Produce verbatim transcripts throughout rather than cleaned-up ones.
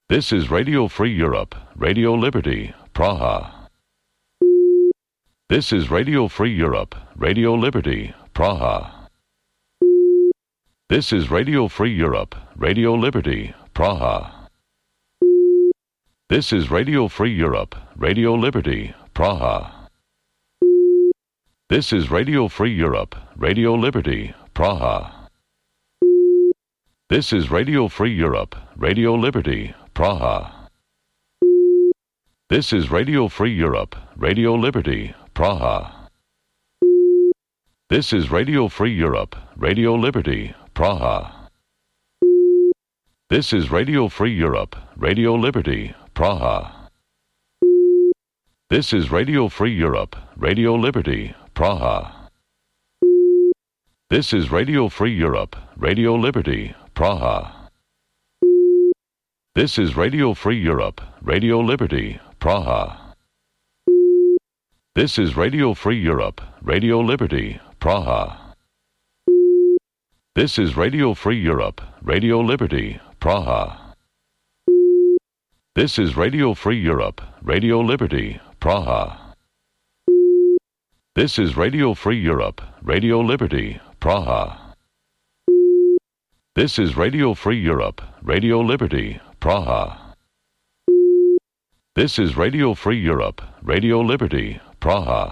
This is Radio Free Europe, Radio Liberty, Praha. This is Radio Free Europe, Radio Liberty, Praha. This is Radio Free Europe, Radio Liberty, Praha. This is Radio Free Europe, Radio Liberty, Praha. This is Radio Free Europe, Radio Liberty, Praha. This is Radio Free Europe, Radio Liberty, Praha. This is Radio Free Europe, Radio Liberty, Praha. This is Radio Free Europe, Radio Liberty, Praha. This is Radio Free Europe, Radio Liberty, Praha. This is Radio Free Europe, Radio Liberty, Praha. This is Radio Free Europe, Radio Liberty, Praha. This is Radio Free Europe, Radio Liberty, Praha. This is Radio Free Europe, Radio Liberty, Praha. This is Radio Free Europe, Radio Liberty, Praha. This is Radio Free Europe, Radio Liberty, Praha. This is Radio Free Europe, Radio Liberty, Praha. This is Radio Free Europe, Radio Liberty, Praha. This is Radio Free Europe, Radio Liberty, Praha.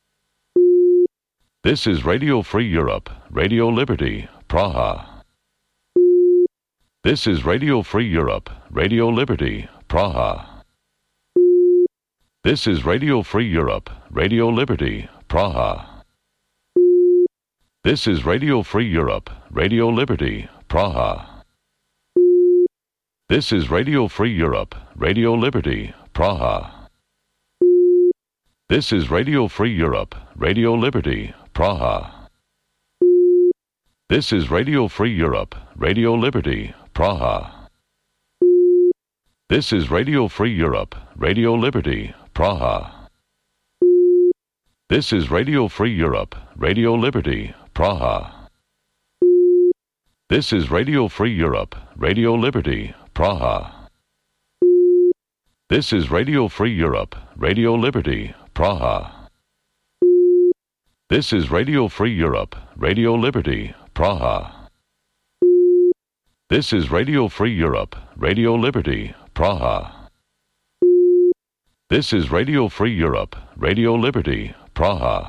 This is Radio Free Europe, Radio Liberty, Praha. This is Radio Free Europe, Radio Liberty, Praha. This is Radio Free Europe, Radio Liberty, Praha. This is Radio Free Europe, Radio Liberty, Praha. This is Radio Free Europe, Radio Liberty, Praha. This is Radio Free Europe, Radio Liberty, Praha. This is Radio Free Europe, Radio Liberty, Praha. This is Radio Free Europe, Radio Liberty, Praha. This is Radio Free Europe, Radio Liberty, Praha. This is Radio Free Europe, Radio Liberty, Praha. This is Radio Free Europe, Radio Liberty, Praha. This is Radio Free Europe, Radio Liberty, Praha. This is Radio Free Europe, Radio Liberty, Praha. This is Radio Free Europe, Radio Liberty, Praha.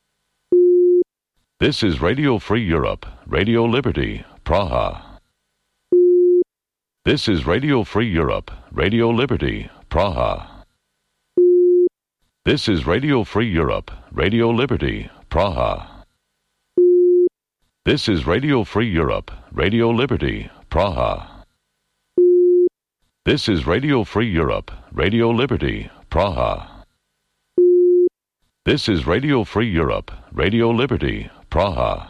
This is Radio Free Europe, Radio Liberty, Praha. This is Radio Free Europe, Radio Liberty, Praha. This is Radio Free Europe, Radio Liberty, Praha. This is Radio Free Europe, Radio Liberty, Praha. This is Radio Free Europe, Radio Liberty, Praha. This is Radio Free Europe, Radio Liberty, Praha.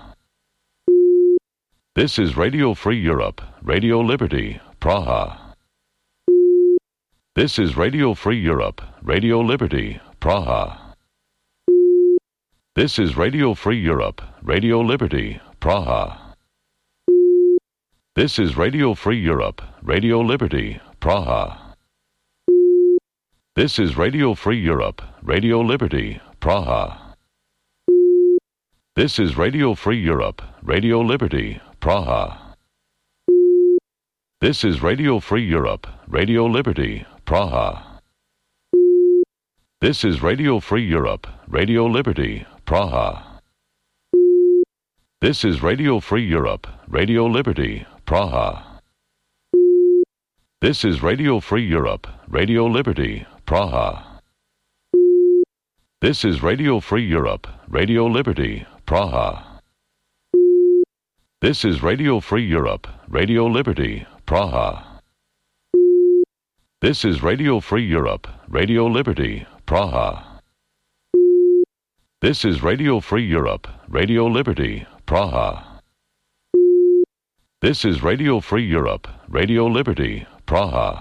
This is Radio Free Europe, Radio Liberty, Praha. This is Radio Free Europe, Radio Liberty, Praha. This is Radio Free Europe, Radio Liberty, Praha. This is Radio Free Europe, Radio Liberty, Praha. This is Radio Free Europe, Radio Liberty, Praha. This is Radio Free Europe, Radio Liberty, Praha. This is Radio Free Europe, Radio Liberty, Praha. This is Radio Free Europe, Radio Liberty, Praha. This is Radio Free Europe, Radio Liberty, Praha. This is Radio Free Europe, Radio Liberty, Praha. This is Radio Free Europe, Radio Liberty, Praha. This is Radio Free Europe, Radio Liberty, Praha. This is Radio Free Europe, Radio Liberty, Praha. This is Radio Free Europe, Radio Liberty, Praha. This is Radio Free Europe, Radio Liberty, Praha.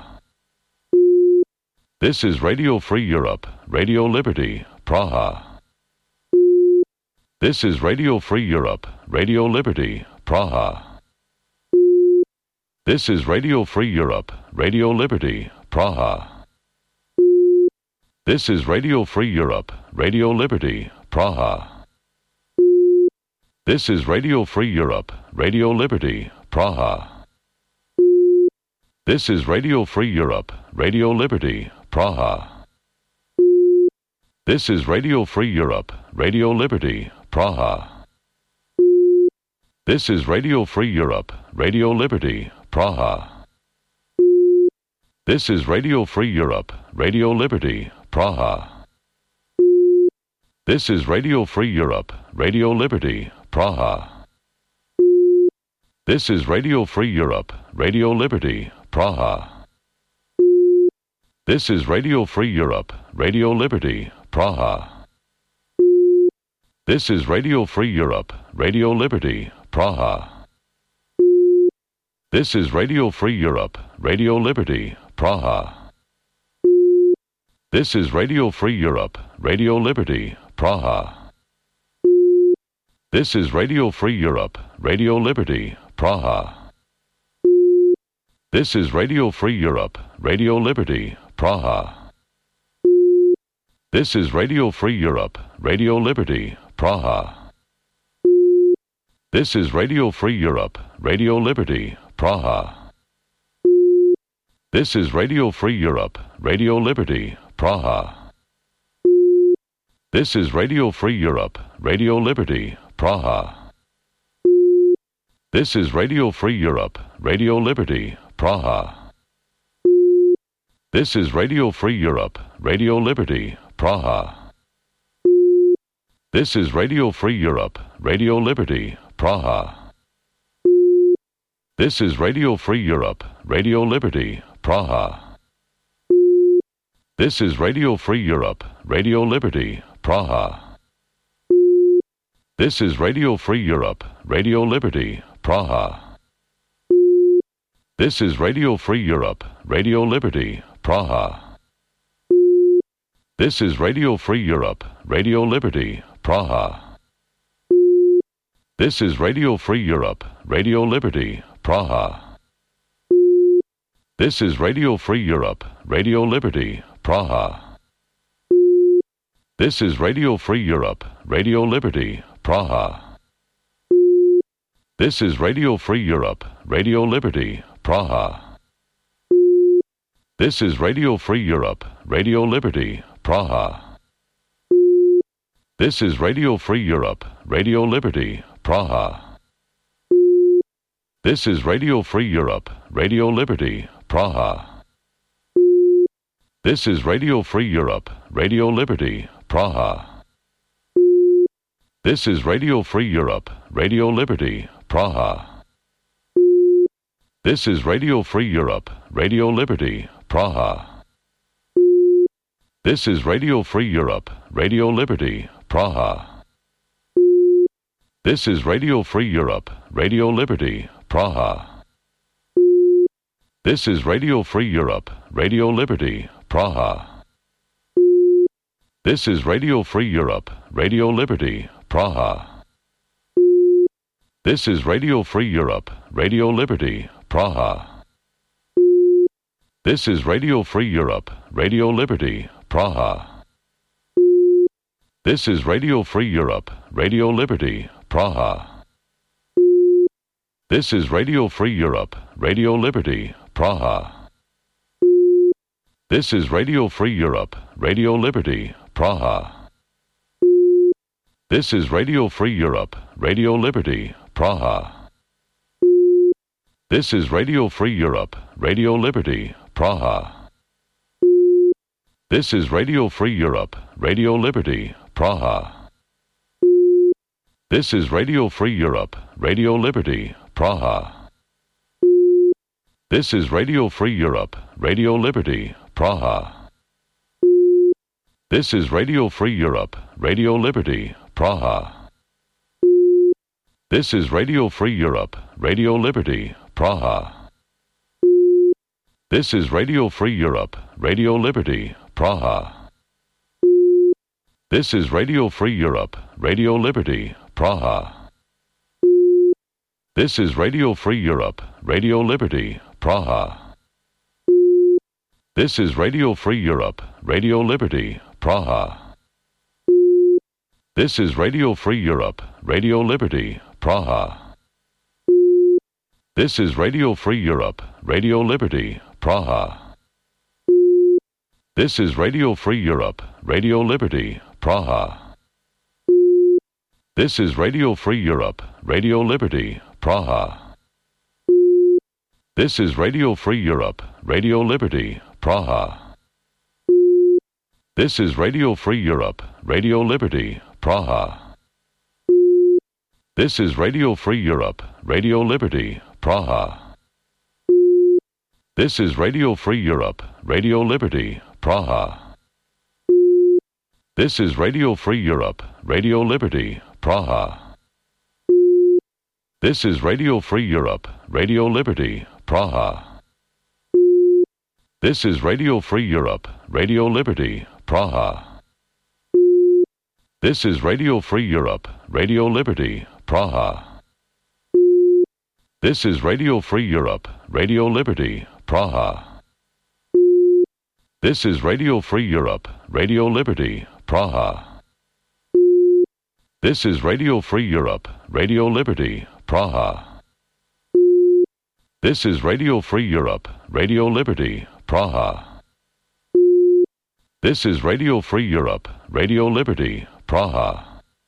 This is Radio Free Europe, Radio Liberty, Praha. This is Radio Free Europe, Radio Liberty, Praha. This is Radio Free Europe, Radio Liberty, Praha. This is Radio Free Europe, Radio Liberty, Praha. This is Radio Free Europe, Radio Liberty, Praha. This is Radio Free Europe, Radio Liberty, Praha. This is Radio Free Europe, Radio Liberty, Praha. This is Radio Free Europe, Radio Liberty, Praha. This is Radio Free Europe, Radio Liberty, Praha. This is Radio Free Europe, Radio Liberty, Praha. This is Radio Free Europe, Radio Liberty, Praha. This is Radio Free Europe, Radio Liberty, Praha. This is Radio Free Europe, Radio Liberty, Praha. This is Radio Free Europe, Radio Liberty, Praha. This is Radio Free Europe, Radio Liberty, Praha. This is Radio Free Europe, Radio Liberty, Praha. This is Radio Free Europe, Radio Liberty, Praha. This is Radio Free Europe, Radio Liberty, Praha. This is Radio Free Europe, Radio Liberty, Praha. This is Radio Free Europe, Radio Liberty, Praha. This is Radio Free Europe, Radio Liberty, Praha. This is Radio Free Europe, Radio Liberty, Praha. This is Radio Free Europe, Radio Liberty, Praha. This is Radio Free Europe, Radio Liberty, Praha. This is Radio Free Europe, Radio Liberty, Praha. This is Radio Free Europe, Radio Liberty, Praha. This is Radio Free Europe, Radio Liberty, Praha. This is Radio Free Europe, Radio Liberty, Praha. This is Radio Free Europe, Radio Liberty, Praha. This is Radio Free Europe, Radio Liberty, Praha. This is Radio Free Europe, Radio Liberty, Praha. This is Radio Free Europe, Radio Liberty, Praha. This is Radio Free Europe, Radio Liberty, Praha. This is Radio Free Europe, Radio Liberty, Praha. This is Radio Free Europe, Radio Liberty, Praha. This is Radio Free Europe, Radio Liberty, Praha. This is Radio Free Europe, Radio Liberty, Praha. This is Radio Free Europe, Radio Liberty, Praha. This is Radio Free Europe, Radio Liberty, Praha. This is Radio Free Europe, Radio Liberty, Praha. This is Radio Free Europe, Radio Liberty, Praha. This is Radio Free Europe, Radio Liberty, Praha. This is Radio Free Europe, Radio Liberty, Praha. This is Radio Free Europe, Radio Liberty, Praha. This is Radio Free Europe, Radio Liberty, Praha. This is Radio Free Europe, Radio Liberty, Praha. This is Radio Free Europe, Radio Liberty, Praha. This is Radio Free Europe, Radio Liberty, Praha. This is Radio Free Europe, Radio Liberty, Praha. This is Radio Free Europe, Radio Liberty, Praha. This is Radio Free Europe, Radio Liberty, Praha. This is Radio Free Europe, Radio Liberty, Praha. This is Radio Free Europe, Radio Liberty, Praha. This is Radio Free Europe, Radio Liberty, Praha. This is Radio Free Europe, Radio Liberty, Praha. This is Radio Free Europe, Radio Liberty, Praha. This is Radio Free Europe, Radio Liberty, Praha. This is Radio Free Europe, Radio Liberty, Praha. This is Radio Free Europe, Radio Liberty, Praha. This is Radio Free Europe, Radio Liberty, Praha. This is Radio Free Europe, Radio Liberty, Praha. This is Radio Free Europe, Radio Liberty, Praha. This is Radio Free Europe, Radio Liberty, Praha. This is Radio Free Europe, Radio Liberty, Praha. This is Radio Free Europe, Radio Liberty, Praha. This is Radio Free Europe, Radio Liberty, Praha. This is Radio Free Europe, Radio Liberty, Praha. This is Radio Free Europe, Radio Liberty, Praha. This is Radio Free Europe, Radio Liberty, Praha. This is Radio Free Europe, Radio Liberty, Praha. This is Radio Free Europe, Radio Liberty, Praha. This is Radio Free Europe, Radio Liberty, Praha. This is Radio Free Europe, Radio Liberty, Praha. This is Radio Free Europe, Radio Liberty, Praha. This is Radio Free Europe, Radio Liberty, Praha. This is Radio Free Europe, Radio Liberty, Praha.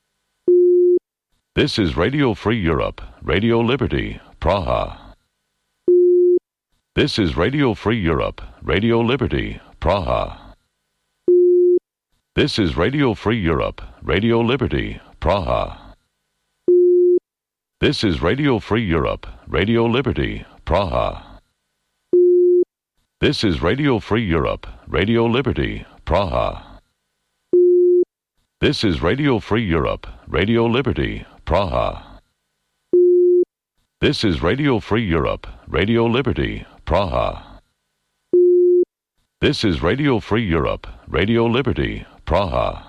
This is Radio Free Europe, Radio Liberty, Praha. This is Radio Free Europe, Radio Liberty, Praha. This is Radio Free Europe, Radio Liberty, Praha. This is Radio Free Europe, Radio Liberty, Praha. This is Radio Free Europe, Radio Liberty, Praha. This is Radio Free Europe, Radio Liberty, Praha. This is Radio Free Europe, Radio Liberty, Praha. This is Radio Free Europe, Radio Liberty, Praha.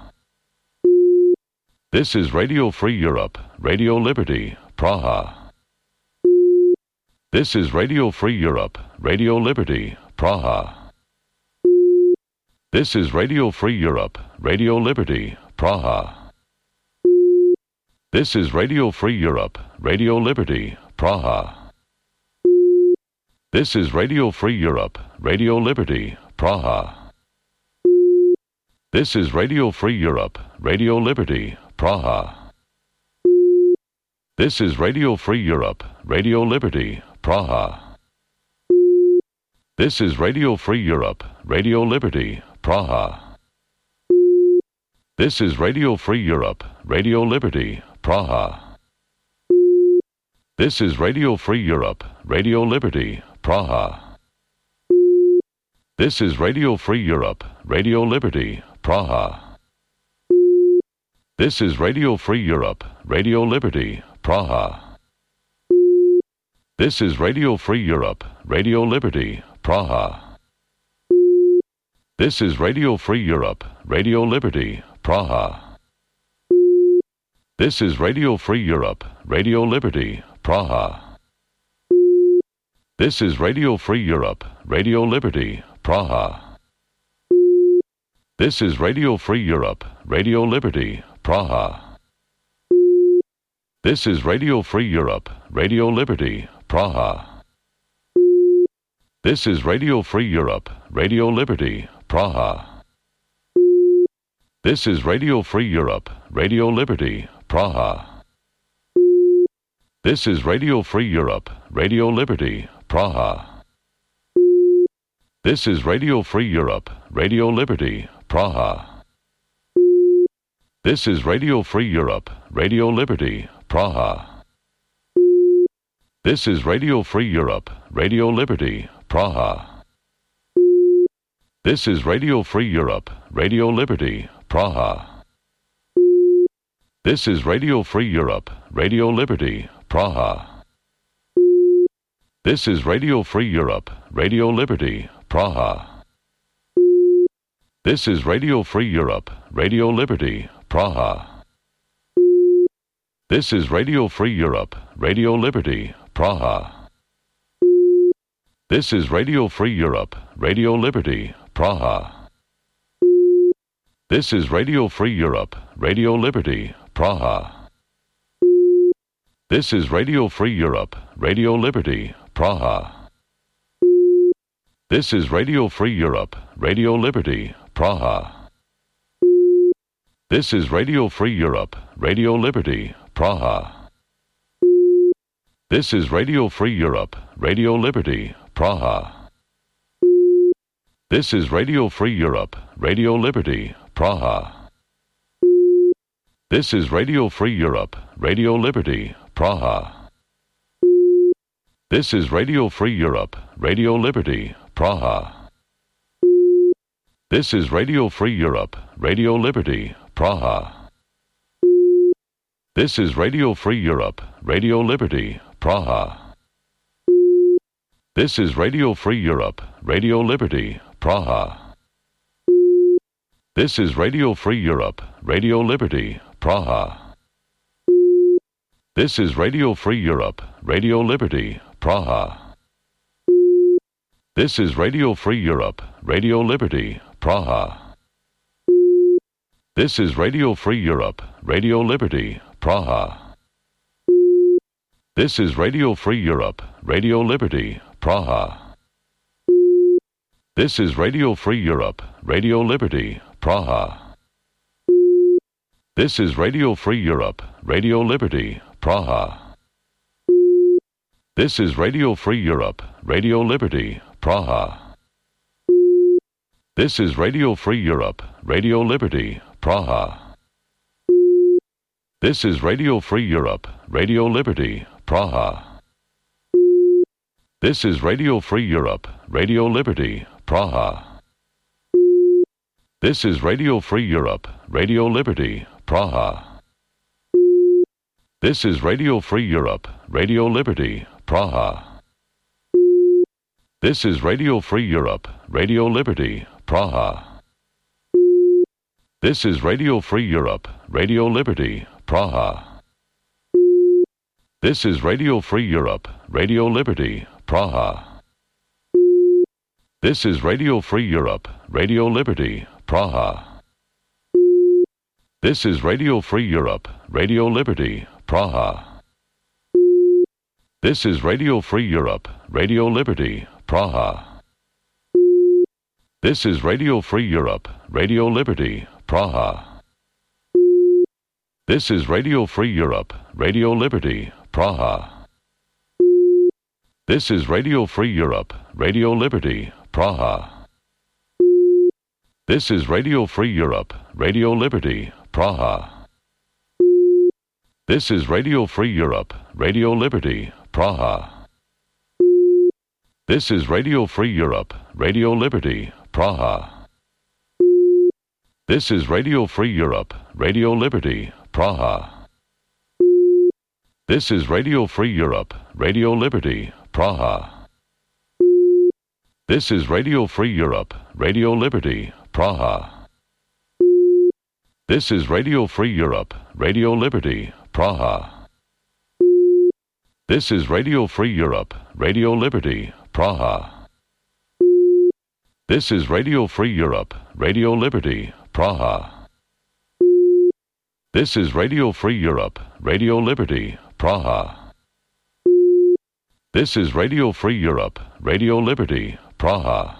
This is Radio Free Europe, Radio Liberty, Praha. This is Radio Free Europe, Radio Liberty, Praha. This is Radio Free Europe, Radio Liberty, Praha. This is Radio Free Europe, Radio Liberty, Praha. This is Radio Free Europe, Radio Liberty, Praha. This is Radio Free Europe, Radio Liberty, Praha. This is Radio Free Europe, Radio Liberty, Praha. This is Radio Free Europe, Radio Liberty, Praha. This is Radio Free Europe, Radio Liberty, Praha. This is Radio Free Europe, Radio Liberty, Praha. This is Radio Free Europe, Radio Liberty, Praha. This is Radio Free Europe, Radio Liberty, Praha. This is Radio Free Europe, Radio Liberty, Praha. This is Radio Free Europe, Radio Liberty, Praha. This is Radio Free Europe, Radio Liberty, Praha. This is Radio Free Europe, Radio Liberty, Praha. This is Radio Free Europe, Radio Liberty, Praha. This is Radio Free Europe, Radio Liberty, Praha. This is Radio Free Europe, Radio Liberty, Praha. This is Radio Free Europe, Radio Liberty, Praha. This is Radio Free Europe, Radio Liberty, Praha. This is Radio Free Europe, Radio Liberty, Praha. This is Radio Free Europe, Radio Liberty, Praha. This is Radio Free Europe, Radio Liberty, Praha. This is Radio Free Europe, Radio Liberty, Praha. This is Radio Free Europe, Radio Liberty, Praha. This is Radio Free Europe, Radio Liberty, Praha. This is Radio Free Europe, Radio Liberty, Praha. This is Radio Free Europe, Radio Liberty, Praha. This is Radio Free Europe, Radio Liberty, Praha. This is Radio Free Europe, Radio Liberty, Praha. This is Radio Free Europe, Radio Liberty, Praha. This is Radio Free Europe, Radio Liberty, Praha. This is Radio Free Europe, Radio Liberty, Praha. This is Radio Free Europe, Radio Liberty, Praha. This is Radio Free Europe, Radio Liberty, Praha. This is Radio Free Europe, Radio Liberty, Praha. This is Radio Free Europe, Radio Liberty, Praha. This is Radio Free Europe, Radio Liberty, Praha. This is Radio Free Europe, Radio Liberty, Praha. This is Radio Free Europe, Radio Liberty, Praha. This is Radio Free Europe, Radio Liberty, Praha. This is Radio Free Europe, Radio Liberty, Praha. This is Radio Free Europe, Radio Liberty, Praha. This is Radio Free Europe, Radio Liberty, Praha. This is Radio Free Europe, Radio Liberty, Praha. This is Radio Free Europe, Radio Liberty, Praha. This is Radio Free Europe, Radio Liberty, Praha. This is Radio Free Europe, Radio Liberty, Praha. This is Radio Free Europe, Radio Liberty, Praha. This is Radio Free Europe, Radio Liberty, Praha. This is Radio Free Europe, Radio Liberty, Praha. This is Radio Free Europe, Radio Liberty, Praha. This is Radio Free Europe, Radio Liberty, Praha. This is Radio Free Europe, Radio Liberty, Praha. This is Radio Free Europe, Radio Liberty, Praha. This is Radio Free Europe, Radio Liberty, Praha. This is Radio Free Europe, Radio Liberty, Praha. This is Radio Free Europe, Radio Liberty, Praha. This is Radio Free Europe, Radio Liberty, Praha. This is Radio Free Europe, Radio Liberty, Praha. This is Radio Free Europe, Radio Liberty, Praha. This is Radio Free Europe, Radio Liberty, Praha. This is Radio Free Europe, Radio Liberty, Praha. This is Radio Free Europe, Radio Liberty, Praha. This is Radio Free Europe, Radio Liberty, Praha. This is Radio Free Europe, Radio Liberty, Praha. This is Radio Free Europe, Radio Liberty, Praha. This is Radio Free Europe, Radio Liberty, Praha. This is Radio Free Europe, Radio Liberty, Praha. This is Radio Free Europe, Radio Liberty, Praha. This is Radio Free Europe, Radio Liberty, Praha. This is Radio Free Europe, Radio Liberty, Praha. This is Radio Free Europe, Radio Liberty, Praha.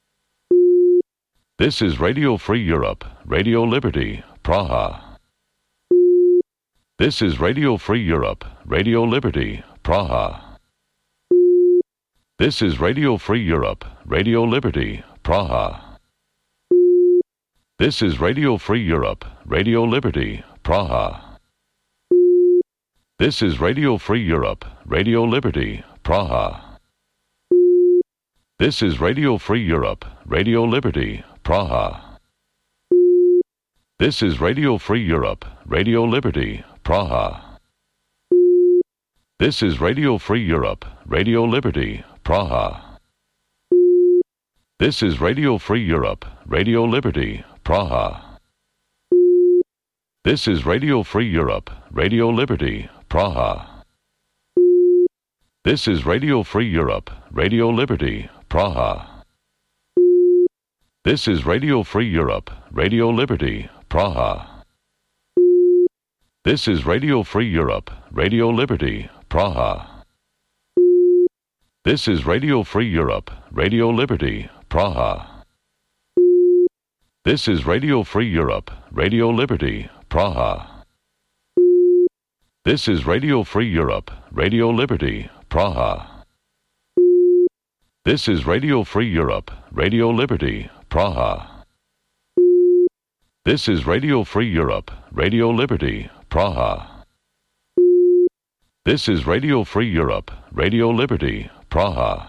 This is Radio Free Europe, Radio Liberty, Praha. This is Radio Free Europe, Radio Liberty, Praha. This is Radio Free Europe, Radio Liberty, Praha. This is Radio Free Europe, Radio Liberty, Praha. This is Radio Free Europe, Radio Liberty, Praha. This is Radio Free Europe, Radio Liberty, Praha. This is Radio Free Europe, Radio Liberty, Praha. This is Radio Free Europe, Radio Liberty, Praha. This is Radio Free Europe, Radio Liberty, Praha. This is Radio Free Europe, Radio Liberty, Praha. This is Radio Free Europe, Radio Liberty, Praha. This is Radio Free Europe, Radio Liberty, Praha. This is Radio Free Europe, Radio Liberty, Praha. This is Radio Free Europe, Radio Liberty, Praha. This is Radio Free Europe, Radio Liberty, Praha. This is Radio Free Europe, Radio Liberty, Praha. This is Radio Free Europe, Radio Liberty, Praha. This is Radio Free Europe, Radio Liberty, Praha. This is Radio Free Europe, Radio Liberty, Praha.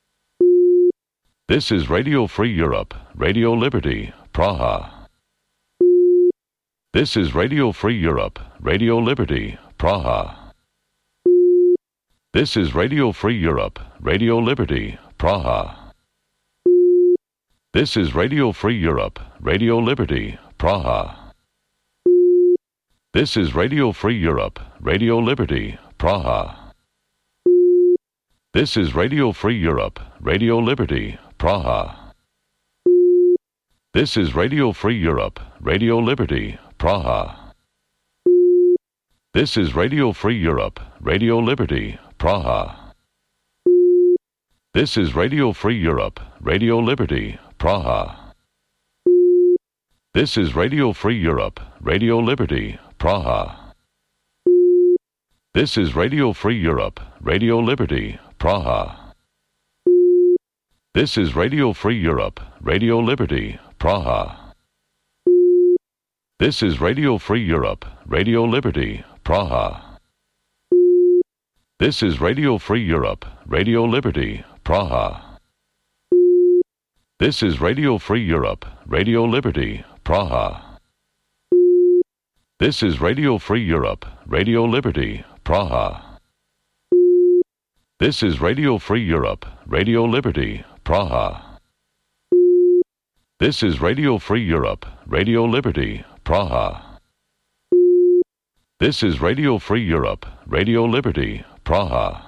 This is Radio Free Europe, Radio Liberty, Praha. This is Radio Free Europe, Radio Liberty, Praha. This is Radio Free Europe, Radio Liberty, Praha. This is Radio Free Europe, Radio Liberty, Praha. This is Radio Free Europe, Radio Liberty, Praha. This is Radio Free Europe, Radio Liberty, Praha. This is Radio Free Europe, Radio Liberty, Praha. This is Radio Free Europe, Radio Liberty, Praha. This is Radio Free Europe, Radio Liberty, Praha. This is Radio Free Europe, Radio Liberty, Praha. This is Radio Free Europe, Radio Liberty, Praha. This is Radio Free Europe, Radio Liberty, Praha. This is Radio Free Europe, Radio Liberty, Praha. This is Radio Free Europe, Radio Liberty, Praha. This is Radio Free Europe, Radio Liberty, Praha. This is Radio Free Europe, Radio Liberty, Praha. This is Radio Free Europe, Radio Liberty, Praha. This is Radio Free Europe, Radio Liberty, Praha. This is Radio Free Europe, Radio Liberty, Praha.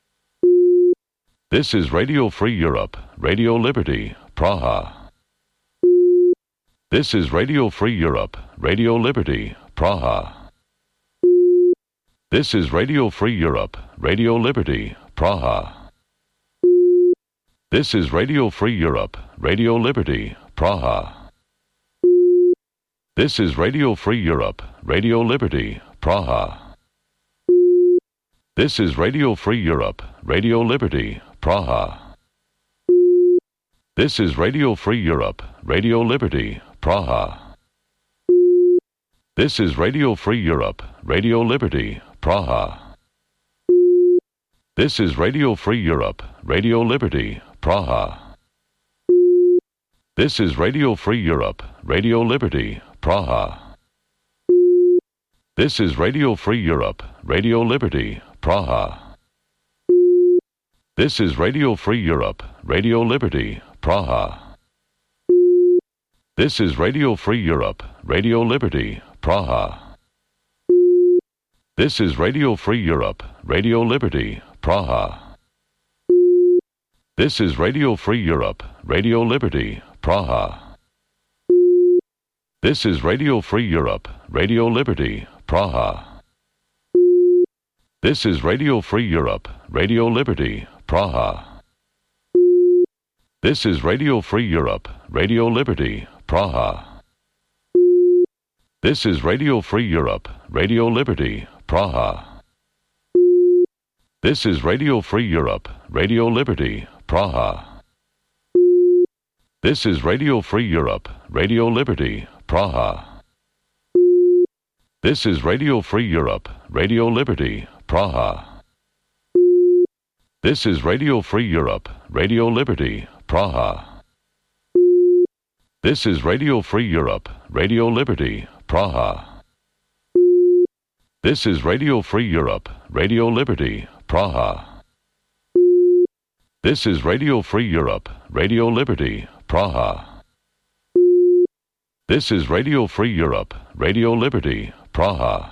This is Radio Free Europe, Radio Liberty, Praha. This is Radio Free Europe, Radio Liberty, Praha. This is Radio Free Europe, Radio Liberty, Praha. This is Radio Free Europe, Radio Liberty, Praha. This is Radio Free Europe, Radio Liberty, Praha. This is Radio Free Europe, Radio Liberty, Praha. This is Radio Free Europe, Radio Liberty, Praha. This is Radio Free Europe, Radio Liberty, Praha. This is Radio Free Europe, Radio Liberty, Praha. This is Radio Free Europe, Radio Liberty, Praha. This is Radio Free Europe, Radio Liberty, Praha. This is Radio Free Europe, Radio Liberty, Praha. This is Radio Free Europe, Radio Liberty, Praha. This is Radio Free Europe, Radio Liberty, Praha. This is Radio Free Europe, Radio Liberty, Praha. This is Radio Free Europe, Radio Liberty, Praha. This is Radio Free Europe, Radio Liberty, Praha. This is Radio Free Europe, Radio Liberty, Praha. This is Radio Free Europe, Radio Liberty, Praha. This is Radio Free Europe, Radio Liberty, Praha. This is Radio Free Europe, Radio Liberty, Praha. This is Radio Free Europe, Radio Liberty, Praha. This is Radio Free Europe, Radio Liberty, Praha. This is Radio Free Europe, Radio Liberty, Praha. This is Radio Free Europe, Radio Liberty, Praha. This is Radio Free Europe, Radio Liberty, Praha. This is Radio Free Europe, Radio Liberty, Praha.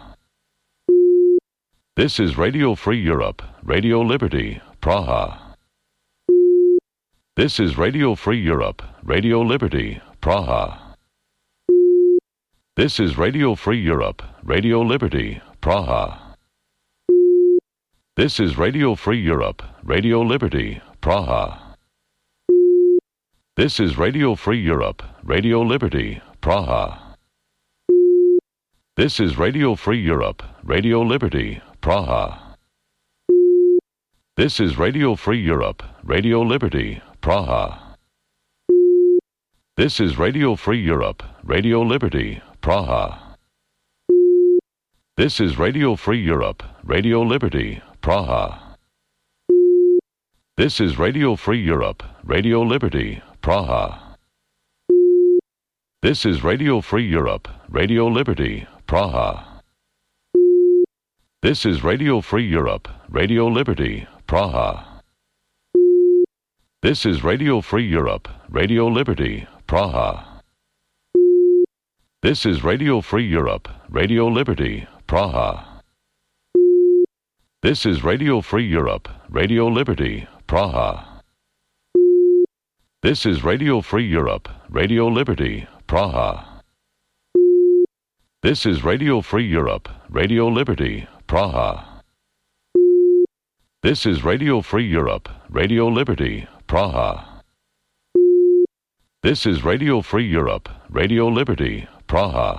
This is Radio Free Europe, Radio Liberty, Praha. This is Radio Free Europe, Radio Liberty, Praha. This is Radio Free Europe, Radio Liberty, Praha. This is Radio Free Europe, Radio Liberty, Praha. This is Radio Free Europe, Radio Liberty, Praha. This is Radio Free Europe, Radio Liberty, Praha. This is Radio Free Europe, Radio Liberty, Praha. This is Radio Free Europe, Radio Liberty, Praha. This is Radio Free Europe, Radio Liberty, Praha. This is Radio Free Europe, Radio Liberty, Praha. This is Radio Free Europe, Radio Liberty, Praha. This is Radio Free Europe, Radio Liberty, Praha. This is Radio Free Europe, Radio Liberty, Praha. This is Radio Free Europe, Radio Liberty, Praha. This is Radio Free Europe, Radio Liberty, Praha. This is Radio Free Europe, Radio Liberty, Praha. This is Radio Free Europe, Radio Liberty, Praha. This is Radio Free Europe, Radio Liberty, Praha. This is Radio Free Europe, Radio Liberty, Praha.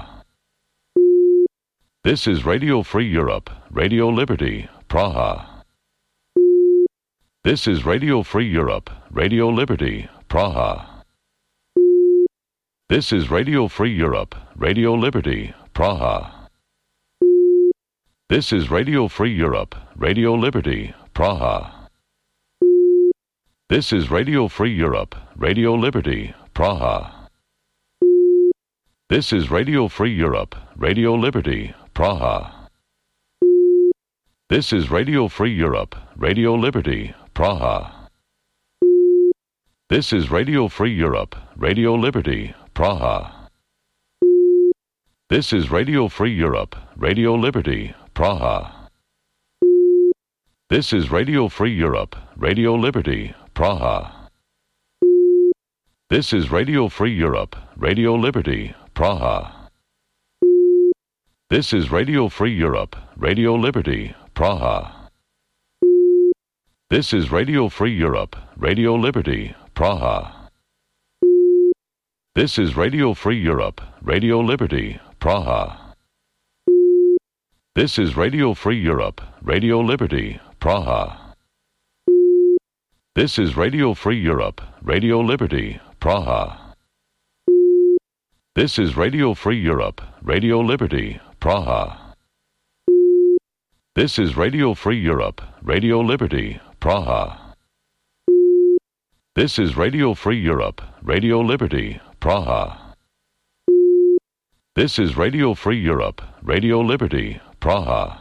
This is Radio Free Europe, Radio Liberty, Praha. This is Radio Free Europe, Radio Liberty, Praha. This is Radio Free Europe, Radio Liberty, Praha. This is Radio Free Europe, Radio Liberty, Praha. This is Radio Free Europe, Radio Liberty, Praha. This is Radio Free Europe, Radio Liberty, Praha. This is Radio Free Europe, Radio Liberty, Praha. This is Radio Free Europe, Radio Liberty, Praha. This is Radio Free Europe, Radio Liberty, Praha. This is Radio Free Europe, Radio Liberty, Praha. This is Radio Free Europe, Radio Liberty, Praha. This is Radio Free Europe, Radio Liberty, Praha. This is Radio Free Europe, Radio Liberty, Praha. This is Radio Free Europe, Radio Liberty, Praha. This is Radio Free Europe, Radio Liberty, Praha. This is Radio Free Europe, Radio Liberty, Praha. This is Radio Free Europe, Radio Liberty, Praha. This is Radio Free Europe, Radio Liberty, Praha. This is Radio Free Europe, Radio Liberty, Praha. This is Radio Free Europe, Radio Liberty, Praha.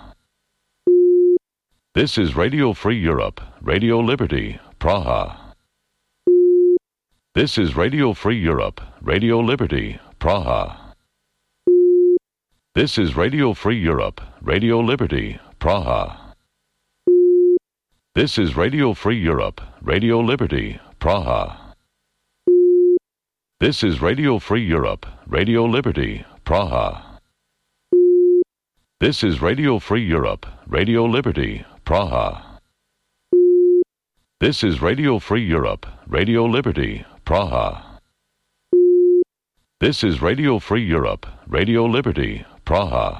This is Radio Free Europe, Radio Liberty, Praha. This is Radio Free Europe, Radio Liberty, Praha. This is Radio Free Europe, Radio Liberty, Praha. This is Radio Free Europe, Radio Liberty, Praha. This is Radio Free Europe, Radio Liberty, Praha. This is Radio Free Europe, Radio Liberty, Praha. This is Radio Free Europe, Radio Liberty, Praha. This is Radio Free Europe, Radio Liberty, Praha.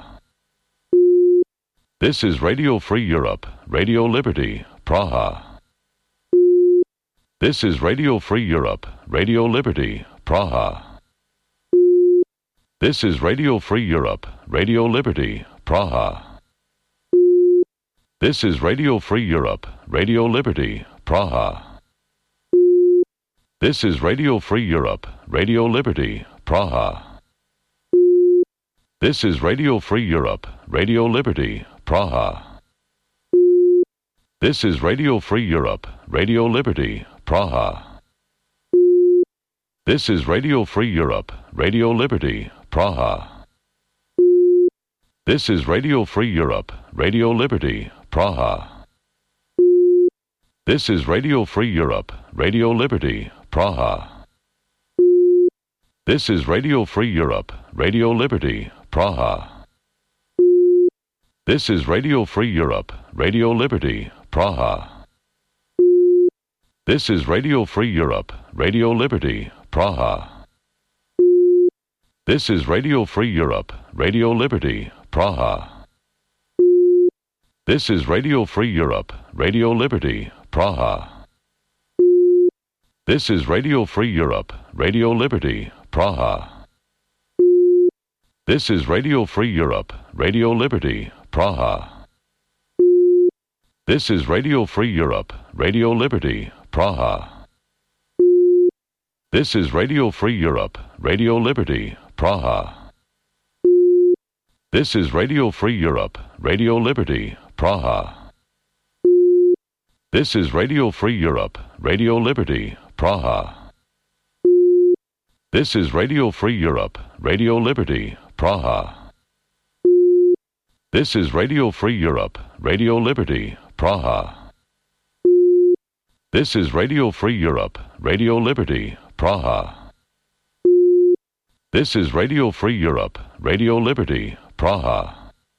This is Radio Free Europe, Radio Liberty, Praha. This is Radio Free Europe, Radio Liberty, Praha. This is Radio Free Europe, Radio Liberty, Praha. This is Radio Free Europe, Radio Liberty, Praha. This is Radio Free Europe, Radio Liberty, Praha. This is Radio Free Europe, Radio Liberty, Praha. This is Radio Free Europe, Radio Liberty, Praha. This is Radio Free Europe, Radio Liberty, Praha. This is Radio Free Europe, Radio Liberty, Praha. This is Radio Free Europe, Radio Liberty, Praha. This is Radio Free Europe, Radio Liberty, Praha. This is Radio Free Europe, Radio Liberty, Praha. This is Radio Free Europe, Radio Liberty, Praha. This is Radio Free Europe, Radio Liberty, Praha. This is Radio Free Europe, Radio Liberty, Praha. This is Radio Free Europe, Radio Liberty, Praha. This is Radio Free Europe, Radio Liberty, Praha. This is Radio Free Europe, Radio Liberty, Praha. This is Radio Free Europe, Radio Liberty, Praha. This is Radio Free Europe, Radio Liberty, Praha. This is Radio Free Europe, Radio Liberty, Praha. This is Radio Free Europe, Radio Liberty, Praha. This is Radio Free Europe, Radio Liberty, Praha. This is Radio Free Europe, Radio Liberty, Praha. This is Radio Free Europe, Radio Liberty, Praha.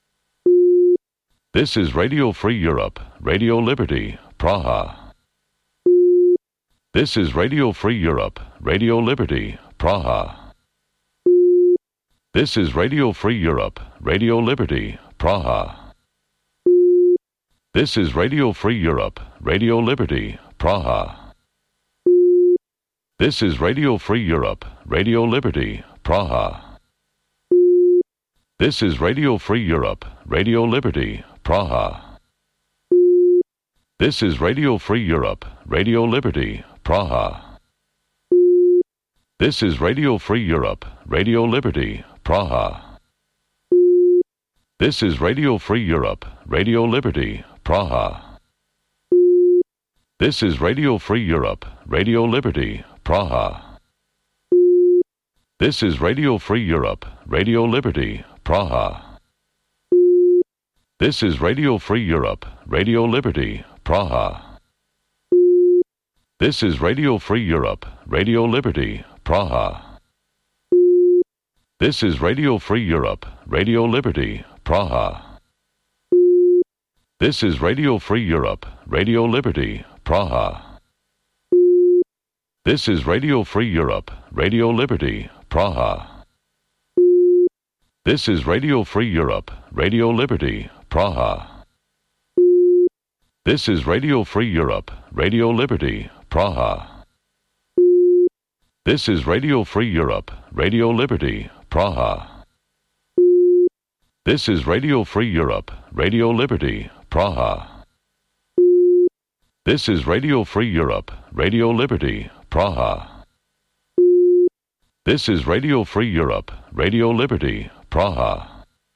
This is Radio Free Europe, Radio Liberty, Praha. This is Radio Free Europe, Radio Liberty, Praha. This is Radio Free Europe, Radio Liberty, Praha. This is Radio Free Europe, Radio Liberty, Praha. This is Radio Free Europe, Radio Liberty, Praha. This is Radio Free Europe, Radio Liberty, Praha. This is Radio Free Europe, Radio Liberty, Praha. This is Radio Free Europe, Radio Liberty, Praha. This is Radio Free Europe, Radio Liberty, Praha. This is Radio Free Europe, Radio Liberty, Praha. This is Radio Free Europe, Radio Liberty, Praha. This is Radio Free Europe, Radio Liberty, Praha. This is Radio Free Europe, Radio Liberty, Praha. This is Radio Free Europe, Radio Liberty, Praha. This is Radio Free Europe, Radio Liberty, Praha. This is Radio Free Europe, Radio Liberty, Praha. This is Radio Free Europe, Radio Liberty, Praha. This is Radio Free Europe, Radio Liberty, Praha. This is Radio Free Europe, Radio Liberty, Praha. This is Radio Free Europe, Radio Liberty, Praha. This is Radio Free Europe, Radio Liberty, Praha. This is Radio Free Europe, Radio Liberty, Praha.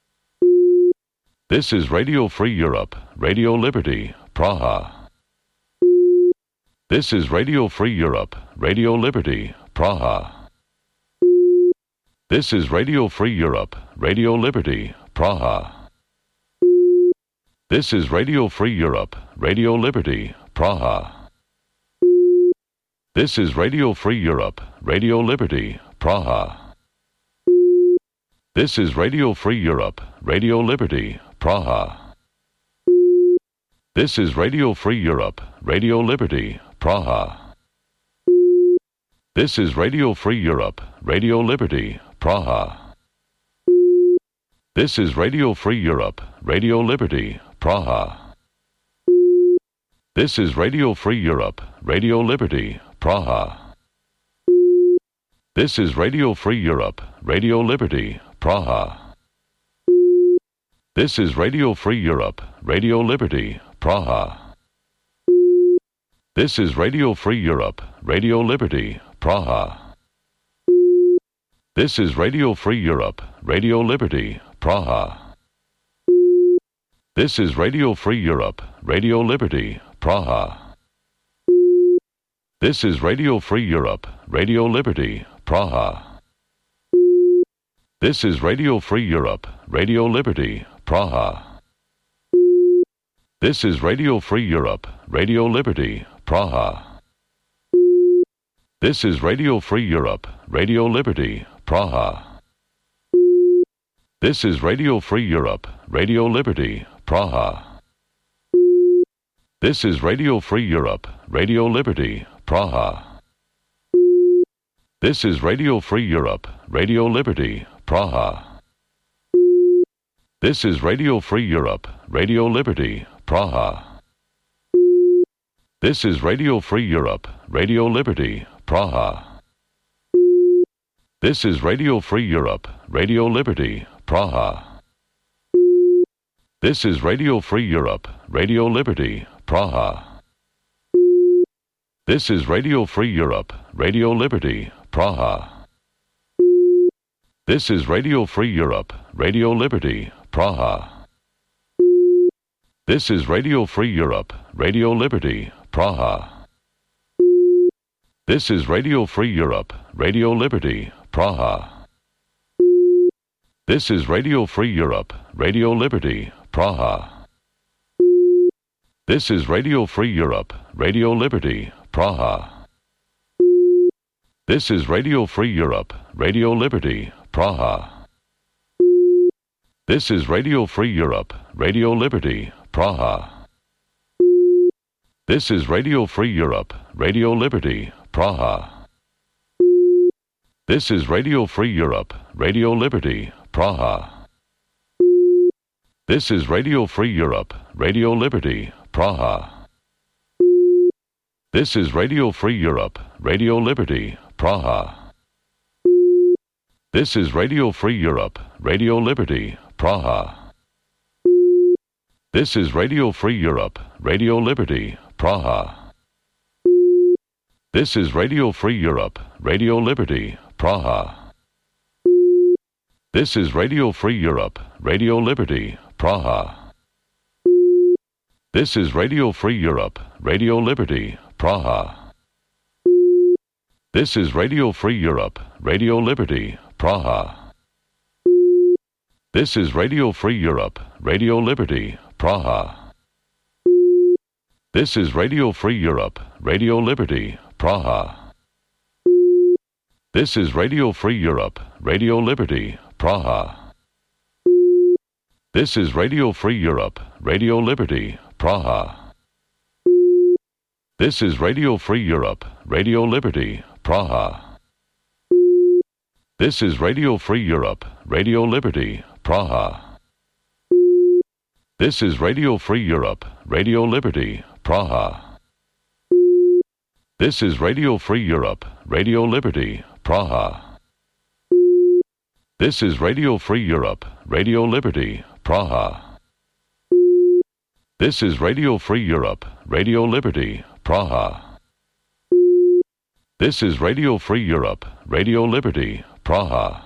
This is Radio Free Europe, Radio Liberty, Praha. This is Radio Free Europe, Radio Liberty, Praha. This is Radio Free Europe, Radio Liberty, Praha. This is Radio Free Europe, Radio Liberty, Praha. This is Radio Free Europe, Radio Liberty, Praha. This is Radio Free Europe, Radio Liberty, Praha. This is Radio Free Europe, Radio Liberty, Praha. This is Radio Free Europe, Radio Liberty, Praha. This is Radio Free Europe, Radio Liberty, Praha. This is Radio Free Europe, Radio Liberty, Praha. This is Radio Free Europe, Radio Liberty, Praha. This is Radio Free Europe, Radio Liberty, Praha. This is Radio Free Europe, Radio Liberty, Praha. This is Radio Free Europe, Radio Liberty, Praha. This is Radio Free Europe, Radio Liberty, Praha. This is Radio Free Europe, Radio Liberty, Praha. This is Radio Free Europe, Radio Liberty, Praha. This is Radio Free Europe, Radio Liberty, Praha. This is Radio Free Europe, Radio Liberty, Praha. This is Radio Free Europe, Radio Liberty, Praha. This is Radio Free Europe, Radio Liberty, Praha. This is Radio Free Europe, Radio Liberty, Praha. This is Radio Free Europe, Radio Liberty, Praha. This is Radio Free Europe, Radio Liberty, Praha. This is Radio Free Europe, Radio Liberty, Praha. This is Radio Free Europe, Radio Liberty, Praha. This is Radio Free Europe, Radio Liberty, Praha. This is Radio Free Europe, Radio Liberty, Praha. This is Radio Free Europe, Radio Liberty, Praha. This is Radio Free Europe, Radio Liberty, Praha. This is Radio Free Europe, Radio Liberty, Praha. This is Radio Free Europe, Radio Liberty, Praha. This is Radio Free Europe, Radio Liberty, Praha. This is Radio Free Europe, Radio Liberty, Praha. This is Radio Free Europe, Radio Liberty, Praha. This is Radio Free Europe, Radio Liberty, Praha. This is Radio Free Europe, Radio Liberty, Praha. This is Radio Free Europe, Radio Liberty, Praha. This is Radio Free Europe, Radio Liberty, Praha. This is Radio Free Europe, Radio Liberty, Praha. This is Radio Free Europe, Radio Liberty, Praha. This is Radio Free Europe, Radio Liberty, Praha. This is Radio Free Europe, Radio Liberty, Praha. This is Radio Free Europe, Radio Liberty, Praha. This is Radio Free Europe, Radio Liberty, Praha. This is Radio Free Europe, Radio Liberty, Praha. This is Radio Free Europe, Radio Liberty, Praha. This is Radio Free Europe, Radio Liberty, Praha. This is Radio Free Europe, Radio Liberty, Praha. This is Radio Free Europe, Radio Liberty, Praha. This is Radio Free Europe, Radio Liberty, Praha. This is Radio Free Europe, Radio Liberty, Praha. This is Radio Free Europe, Radio Liberty, Praha. This is Radio Free Europe, Radio Liberty, Praha. This is Radio Free Europe, Radio Liberty, Praha.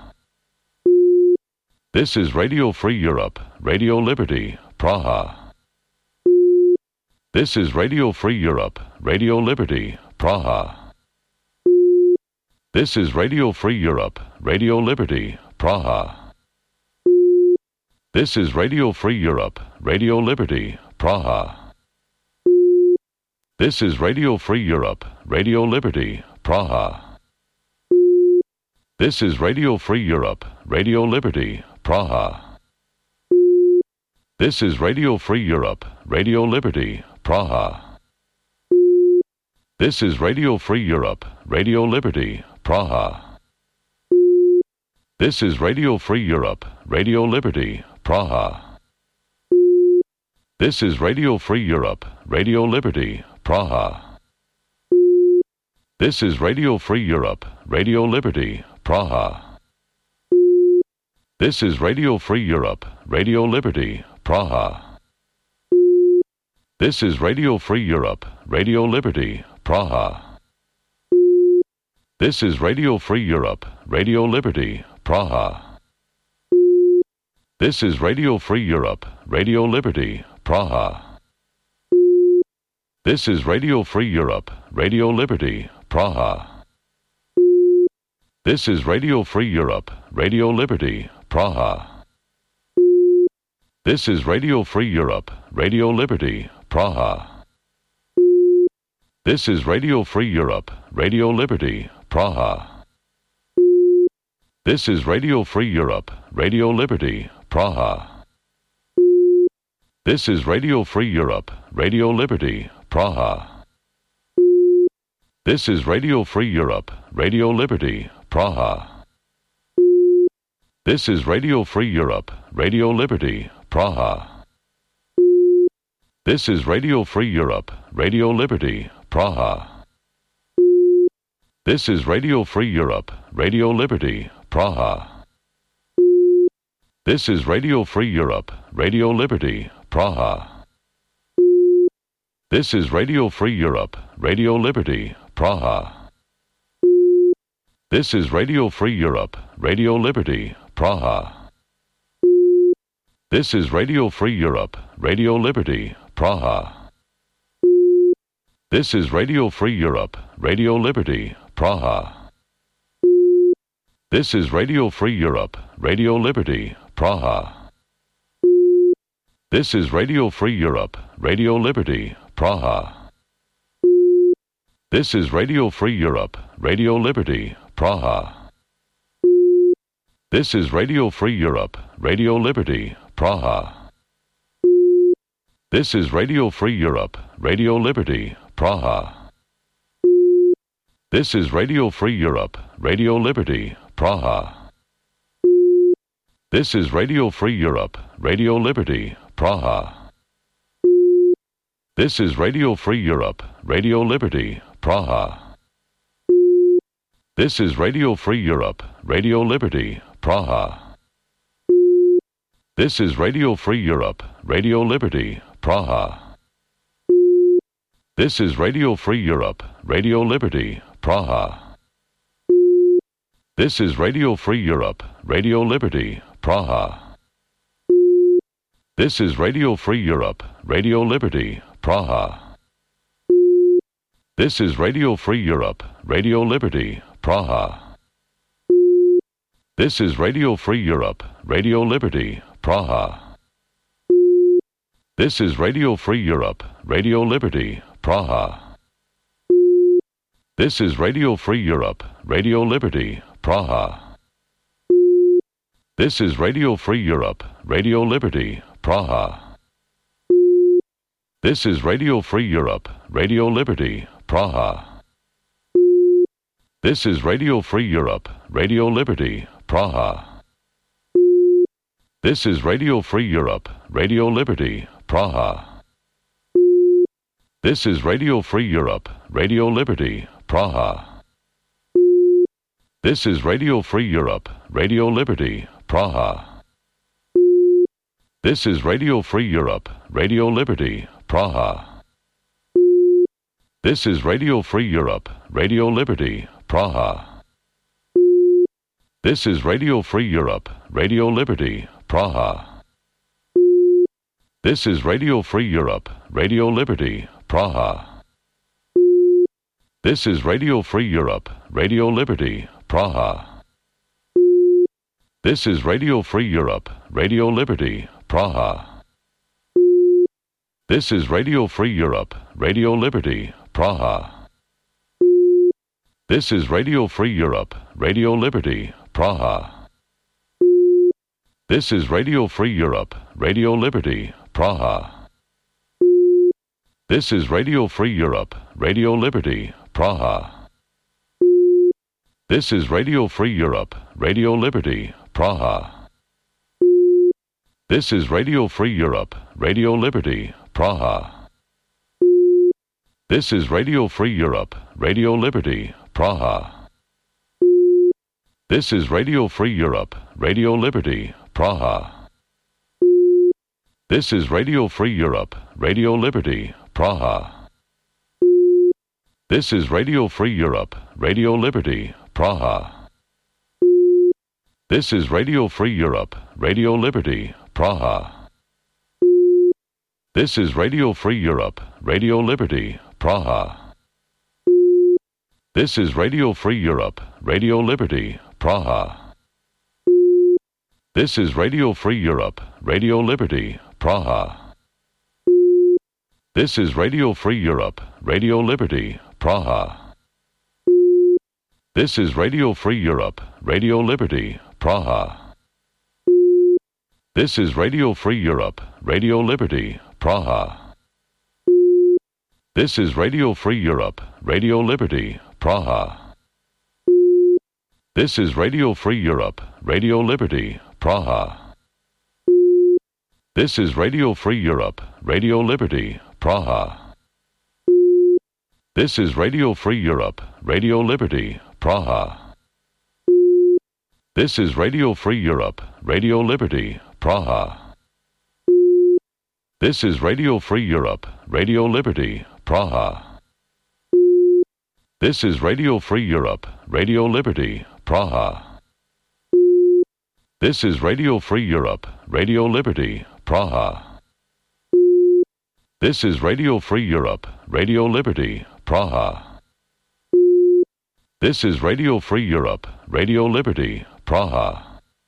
This is Radio Free Europe, Radio Liberty, Praha. This is Radio Free Europe, Radio Liberty, Praha. This is Radio Free Europe, Radio Liberty, Praha. This is Radio Free Europe, Radio Liberty, Praha. This is Radio Free Europe, Radio Liberty, Praha. This is Radio Free Europe, Radio Liberty, Praha. This is Radio Free Europe, Radio Liberty, Praha. This is Radio Free Europe, Radio Liberty, Praha. This is Radio Free Europe, Radio Liberty, Praha. This is Radio Free Europe, Radio Liberty, Praha. This is Radio Free Europe, Radio Liberty, Praha. This is Radio Free Europe, Radio Liberty, Praha. This is Radio Free Europe, Radio Liberty, Praha. This is Radio Free Europe, Radio Liberty, Praha. This is Radio Free Europe, Radio Liberty, Praha. This is Radio Free Europe, Radio Liberty, Praha. This is Radio Free Europe, Radio Liberty, Praha. This is Radio Free Europe, Radio Liberty, Praha. This is Radio Free Europe, Radio Liberty, Praha. This is Radio Free Europe, Radio Liberty, Praha. This is Radio Free Europe, Radio Liberty, Praha. This is Radio Free Europe, Radio Liberty, Praha. This is Radio Free Europe, Radio Liberty, Praha. This is Radio Free Europe, Radio Liberty, Praha. This is Radio Free Europe, Radio Liberty, Praha. This is Radio Free Europe, Radio Liberty, Praha. This is Radio Free Europe, Radio Liberty, Praha. This is Radio Free Europe, Radio Liberty, Praha. This is Radio Free Europe, Radio Liberty, Praha. This is Radio Free Europe, Radio Liberty, Praha. This is Radio Free Europe, Radio Liberty, Praha. This is Radio Free Europe, Radio Liberty, Praha. This is Radio Free Europe, Radio Liberty, Praha. This is Radio Free Europe, Radio Liberty, Praha. This is Radio Free Europe, Radio Liberty, Praha. This is Radio Free Europe, Radio Liberty, Praha. This is Radio Free Europe, Radio Liberty, Praha. This is Radio Free Europe, Radio Liberty, Praha. This is Radio Free Europe, Radio Liberty, Praha. This is Radio Free Europe, Radio Liberty, Praha. This is Radio Free Europe, Radio Liberty, Praha. This is Radio Free Europe, Radio Liberty, Praha. This is Radio Free Europe, Radio Liberty, Praha. This is Radio Free Europe, Radio Liberty, Praha. This is Radio Free Europe, Radio Liberty, Praha. This is Radio Free Europe, Radio Liberty, Praha. This is Radio Free Europe, Radio Liberty, Praha. This is Radio Free Europe, Radio Liberty, Praha. This is Radio Free Europe, Radio Liberty, Praha. This is Radio Free Europe, Radio Liberty, Praha. This is Radio Free Europe, Radio Liberty, Praha. This is Radio Free Europe, Radio Liberty, Praha. This is Radio Free Europe, Radio Liberty, Praha. This is Radio Free Europe, Radio Liberty, Praha. This is Radio Free Europe, Radio Liberty, Praha. This is Radio Free Europe, Radio Liberty, Praha. This is Radio Free Europe, Radio Liberty, Praha. This is Radio Free Europe, Radio Liberty, Praha. This is Radio Free Europe, Radio Liberty, Praha. This is Radio Free Europe, Radio Liberty, Praha. This is Radio Free Europe, Radio Liberty, Praha. This is Radio Free Europe, Radio Liberty, Praha. This is Radio Free Europe, Radio Liberty, Praha. This is Radio Free Europe, Radio Liberty, Praha. This is Radio Free Europe, Radio Liberty, Praha. This is Radio Free Europe, Radio Liberty, Praha. This is Radio Free Europe, Radio Liberty, Praha. This is Radio Free Europe, Radio Liberty, Praha. This is Radio Free Europe, Radio Liberty, Praha. This is Radio Free Europe, Radio Liberty, Praha. This is Radio Free Europe, Radio Liberty, Praha. This is Radio Free Europe, Radio Liberty, Praha. This is Radio Free Europe, Radio Liberty, Praha. This is Radio Free Europe, Radio Liberty, Praha. This is Radio Free Europe, Radio Liberty, Praha. This is Radio Free Europe, Radio Liberty, Praha. This is Radio Free Europe, Radio Liberty, Praha. This is Radio Free Europe, Radio Liberty, Praha. This is Radio Free Europe, Radio Liberty, Praha. This is Radio Free Europe, Radio Liberty, Praha. This is Radio Free Europe, Radio Liberty, Praha. This is Radio Free Europe, Radio Liberty, Praha. This is Radio Free Europe, Radio Liberty, Praha. This is Radio Free Europe, Radio Liberty, Praha. This is Radio Free Europe, Radio Liberty, Praha. This is Radio Free Europe, Radio Liberty, Praha.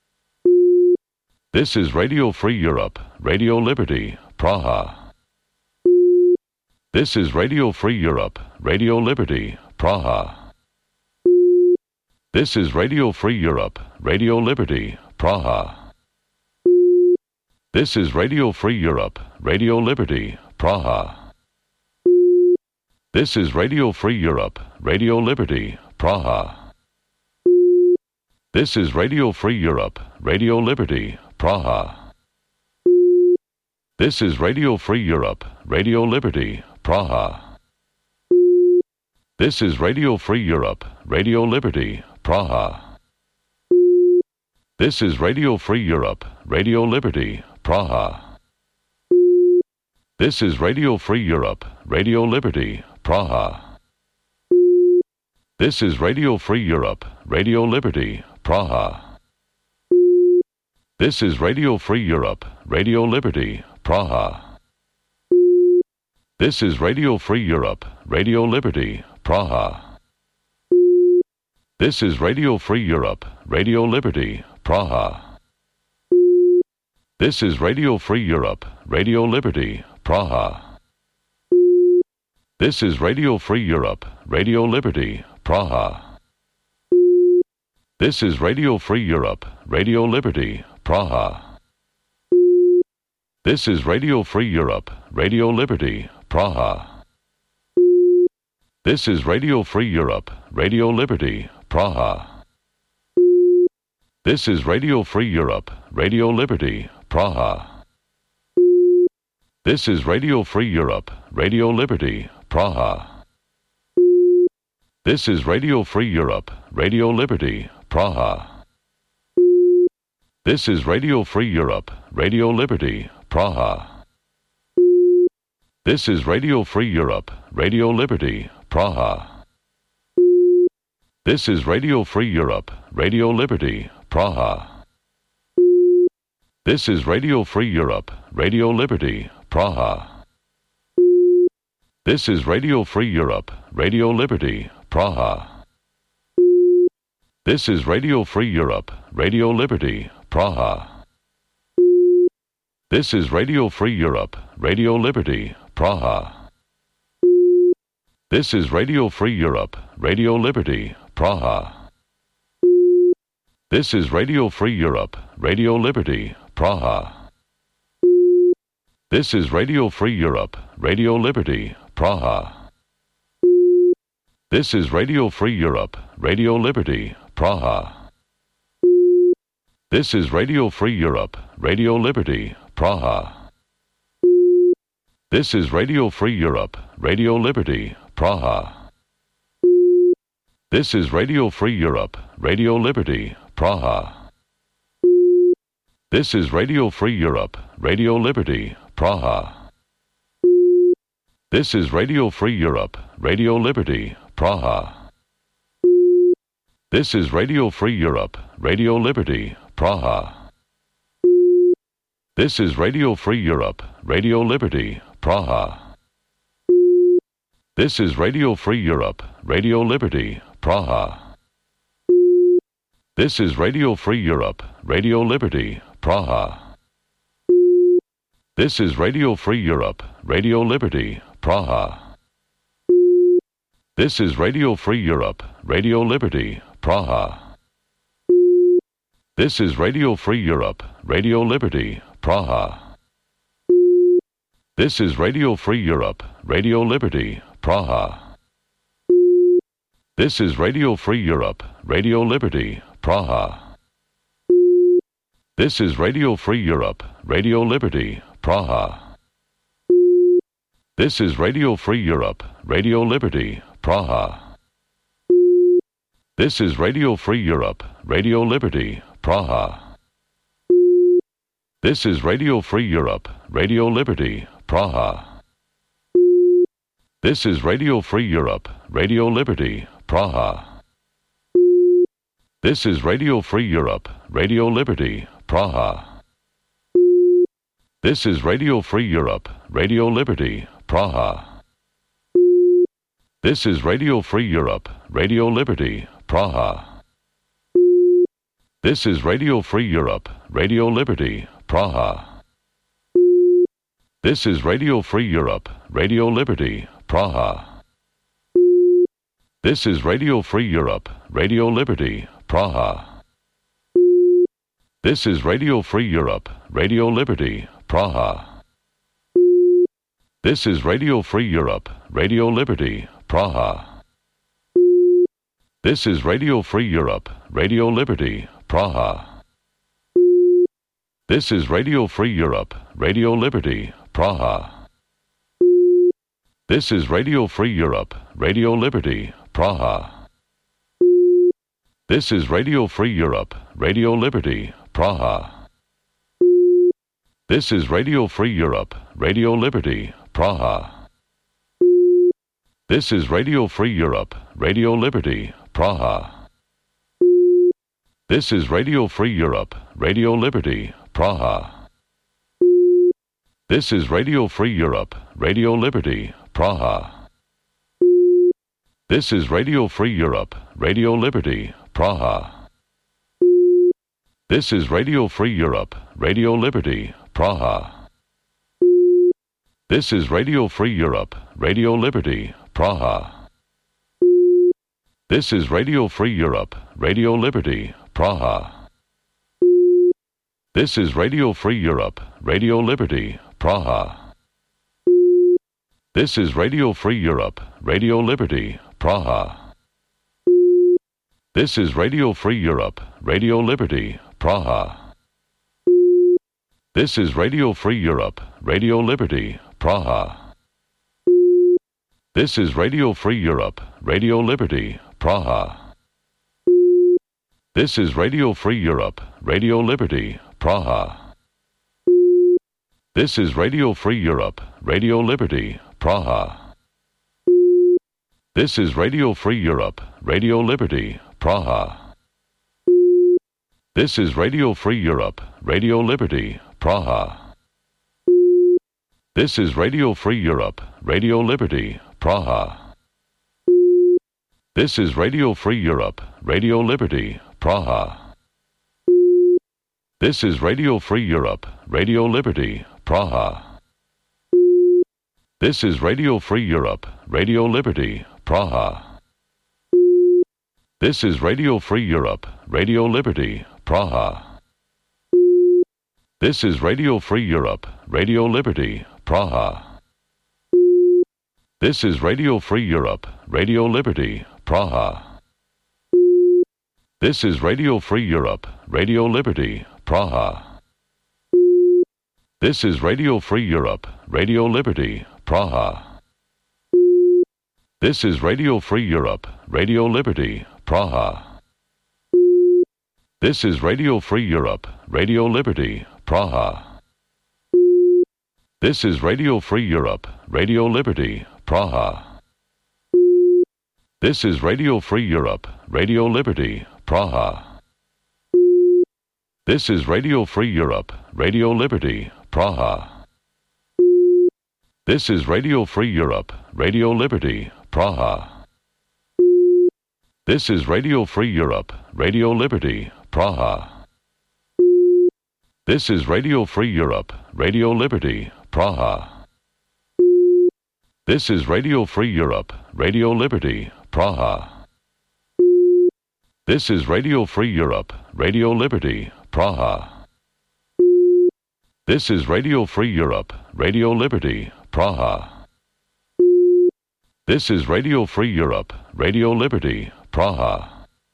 This is Radio Free Europe, Radio Liberty, Praha. This is Radio Free Europe, Radio Liberty, Praha. This is Radio Free Europe, Radio Liberty, Praha. This is Radio Free Europe, Radio Liberty, Praha. This is Radio Free Europe, Radio Liberty, Praha. This is Radio Free Europe, Radio Liberty, Praha. This is Radio Free Europe, Radio Liberty, Praha. This is Radio Free Europe, Radio Liberty, Praha. This is Radio Free Europe, Radio Liberty, Praha. This is Radio Free Europe, Radio Liberty, Praha. This is Radio Free Europe, Radio Liberty, Praha. This is Radio Free Europe, Radio Liberty, Praha. This is Radio Free Europe, Radio Liberty, Praha. This is Radio Free Europe, Radio Liberty, Praha. This is Radio Free Europe, Radio Liberty, Praha. This is Radio Free Europe, Radio Liberty, Praha. This is Radio Free Europe, Radio Liberty, Praha. This is Radio Free Europe, Radio Liberty, Praha. This is Radio Free Europe, Radio Liberty, Praha. This is Radio Free Europe, Radio Liberty, Praha. This is Radio Free Europe, Radio Liberty, Praha. This is Radio Free Europe, Radio Liberty, Praha. This is Radio Free Europe, Radio Liberty, Praha. This is Radio Free Europe, Radio Liberty, Praha. This is Radio Free Europe, Radio Liberty, Praha. This is Radio Free Europe, Radio Liberty, Praha. This is Radio Free Europe, Radio Liberty, Praha. This is Radio Free Europe, Radio Liberty, Praha. This is Radio Free Europe, Radio Liberty, Praha. This is Radio Free Europe, Radio Liberty, Praha. This is Radio Free Europe, Radio Liberty, Praha. This is Radio Free Europe, Radio Liberty, Praha. This is Radio Free Europe, Radio Liberty, Praha. This is Radio Free Europe, Radio Liberty, Praha. This is Radio Free Europe, Radio Liberty, Praha. This is Radio Free Europe, Radio Liberty, Praha. This is Radio Free Europe, Radio Liberty, Praha. This is Radio Free Europe, Radio Liberty, Praha. This is Radio Free Europe, Radio Liberty, Praha. This is Radio Free Europe, Radio Liberty, Praha. This is Radio Free Europe, Radio Liberty, Praha. This is Radio Free Europe, Radio Liberty, Praha. This is Radio Free Europe, Radio Liberty, Praha. This is Radio Free Europe, Radio Liberty, Praha. This is Radio Free Europe, Radio Liberty, Praha. This is Radio Free Europe, Radio Liberty, Praha. This is Radio Free Europe, Radio Liberty, Praha. This is Radio Free Europe, Radio Liberty, Praha. This is Radio Free Europe, Radio Liberty, Praha. This is Radio Free Europe, Radio Liberty, Praha. This is Radio Free Europe, Radio Liberty, Praha. This is Radio Free Europe, Radio Liberty, Praha. This is Radio Free Europe, Radio Liberty, Praha. This is Radio Free Europe, Radio Liberty, Praha. This is Radio Free Europe, Radio Liberty, Praha. This is Radio Free Europe, Radio Liberty, Praha. This is Radio Free Europe, Radio Liberty, Praha. This is Radio Free Europe, Radio Liberty, Praha. This is Radio Free Europe, Radio Liberty, Praha. This is Radio Free Europe, Radio Liberty, Praha. This is Radio Free Europe, Radio Liberty, Praha. This is Radio Free Europe, Radio Liberty, Praha. This is Radio Free Europe, Radio Liberty, Praha. This is Radio Free Europe, Radio Liberty, Praha. This is Radio Free Europe, Radio Liberty, Praha. This is Radio Free Europe, Radio Liberty, Praha. This is Radio Free Europe, Radio Liberty, Praha. This is Radio Free Europe, Radio Liberty, Praha. This is Radio Free Europe, Radio Liberty, Praha. This is Radio Free Europe, Radio Liberty, Praha. This is Radio Free Europe, Radio Liberty, Praha. This is Radio Free Europe, Radio Liberty, Praha. This is Radio Free Europe, Radio Liberty, Praha. This is Radio Free Europe, Radio Liberty, Praha. This is Radio Free Europe, Radio Liberty, Praha. This is Radio Free Europe, Radio Liberty, Praha. This is Radio Free Europe, Radio Liberty, Praha. This is Radio Free Europe, Radio Liberty, Praha. This is Radio Free Europe, Radio Liberty, Praha. This is Radio Free Europe, Radio Liberty, Praha. This is Radio Free Europe, Radio Liberty, Praha. This is Radio Free Europe, Radio Liberty, Praha. This is Radio Free Europe, Radio Liberty, Praha. This is Radio Free Europe, Radio Liberty, Praha. This is Radio Free Europe, Radio Liberty, Praha. This is Radio Free Europe, Radio Liberty, Praha. This is Radio Free Europe, Radio Liberty, Praha. This is Radio Free Europe, Radio Liberty, Praha. This is Radio Free Europe, Radio Liberty, Praha. This is Radio Free Europe, Radio Liberty, Praha. This is Radio Free Europe, Radio Liberty, Praha. This is Radio Free Europe, Radio Liberty, Praha. This is Radio Free Europe, Radio Liberty, Praha. This is Radio Free Europe, Radio Liberty, Praha. This is Radio Free Europe, Radio Liberty, Praha. This is Radio Free Europe, Radio Liberty, Praha. This is Radio Free Europe, Radio Liberty, Praha. This is Radio Free Europe, Radio Liberty, Praha. This is Radio Free Europe, Radio Liberty, Praha. This is Radio Free Europe, Radio Liberty, Praha. This is Radio Free Europe, Radio Liberty, Praha. This is Radio Free Europe, Radio Liberty, Praha.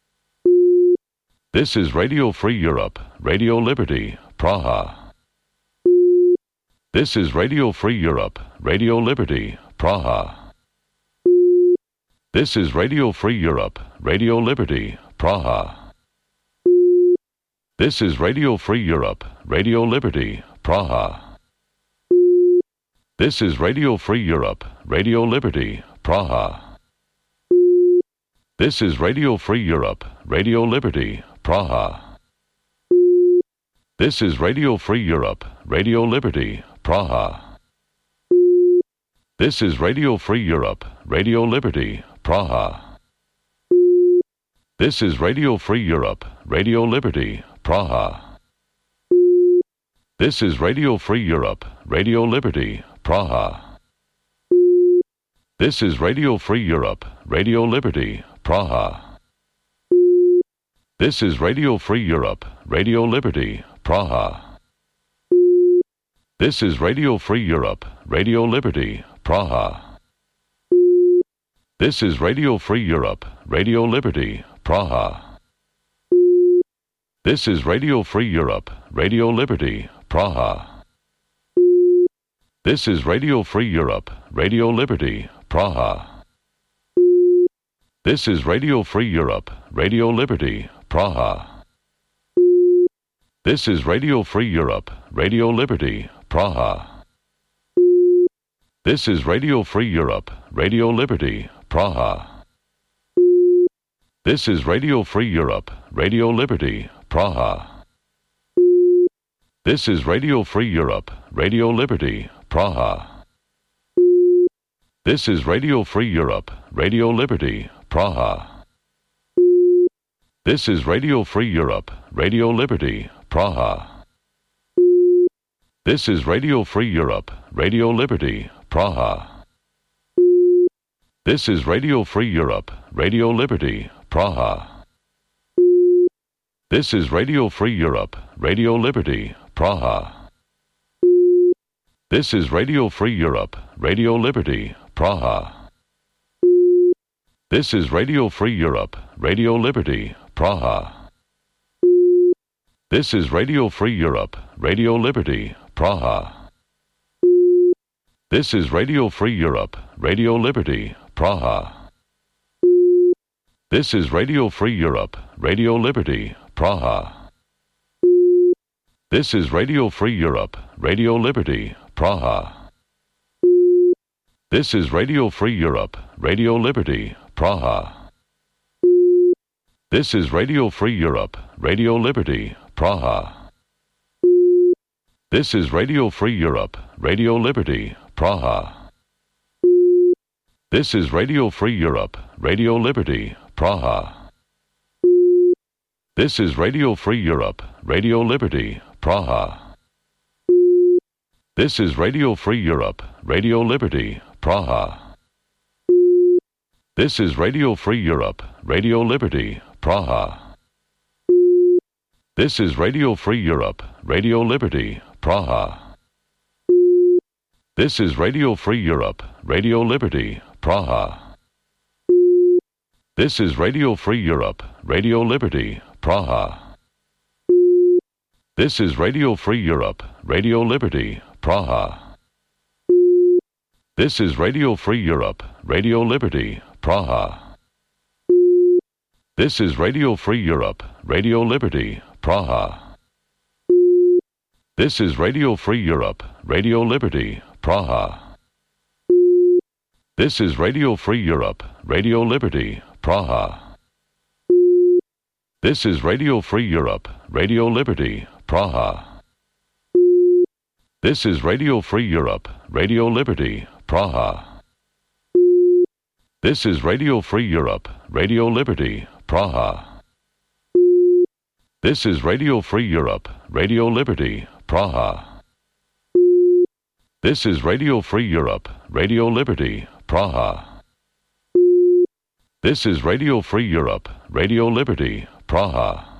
This is Radio Free Europe, Radio Liberty, Praha. This is Radio Free Europe, Radio Liberty, Praha. This is Radio Free Europe, Radio Liberty, Praha. This is Radio Free Europe, Radio Liberty, Praha. This is Radio Free Europe, Radio Liberty, Praha. This is Radio Free Europe, Radio Liberty, Praha. This is Radio Free Europe, Radio Liberty, Praha. This is Radio Free Europe, Radio Liberty, Praha. This is Radio Free Europe, Radio Liberty, Praha. This is Radio Free Europe, Radio Liberty, Praha. This is Radio Free Europe, Radio Liberty, Praha. This is Radio Free Europe, Radio Liberty, Praha. This is Radio Free Europe, Radio Liberty, Praha. This is Radio Free Europe, Radio Liberty, Praha. This is Radio Free Europe, Radio Liberty, Praha. This is Radio Free Europe, Radio Liberty, Praha. This is Radio Free Europe, Radio Liberty, Praha. This is Radio Free Europe, Radio Liberty, Praha. This is Radio Free Europe, Radio Liberty, Praha. This is Radio Free Europe, Radio Liberty, Praha. This is Radio Free Europe, Radio Liberty, Praha. This is Radio Free Europe, Radio Liberty, Praha. This is Radio Free Europe, Radio Liberty, Praha. This is Radio Free Europe, Radio Liberty, Praha. This is Radio Free Europe, Radio Liberty, Praha. This is Radio Free Europe, Radio Liberty, Praha. This is Radio Free Europe, Radio Liberty, Praha. This is Radio Free Europe, Radio Liberty, Praha. This is Radio Free Europe, Radio Liberty, Praha. This is Radio Free Europe, Radio Liberty, Praha. This is Radio Free Europe, Radio Liberty, Praha. This is Radio Free Europe, Radio Liberty, Praha. This is Radio Free Europe, Radio Liberty, Praha. This is Radio Free Europe, Radio Liberty, Praha. This is Radio Free Europe, Radio Liberty, Praha. This is Radio Free Europe, Radio Liberty, Praha. This is Radio Free Europe, Radio Liberty, Praha. This is Radio Free Europe, Radio Liberty, Praha. This is Radio Free Europe, Radio Liberty, Praha. This is Radio Free Europe, Radio Liberty, Praha. This is Radio Free Europe, Radio Liberty, Praha. This is Radio Free Europe, Radio Liberty, Praha. This is Radio Free Europe, Radio Liberty, Praha. This is Radio Free Europe, Radio Liberty, Praha. This is Radio Free Europe, Radio Liberty, Praha. This is Radio Free Europe, Radio Liberty, Praha. This is Radio Free Europe, Radio Liberty, Praha. This is Radio Free Europe, Radio Liberty, Praha. This is Radio Free Europe, Radio Liberty, Praha. This is Radio Free Europe, Radio Liberty, Praha. This is Radio Free Europe, Radio Liberty, Praha. This is Radio Free Europe, Radio Liberty, Praha. This is Radio Free Europe, Radio Liberty, Praha.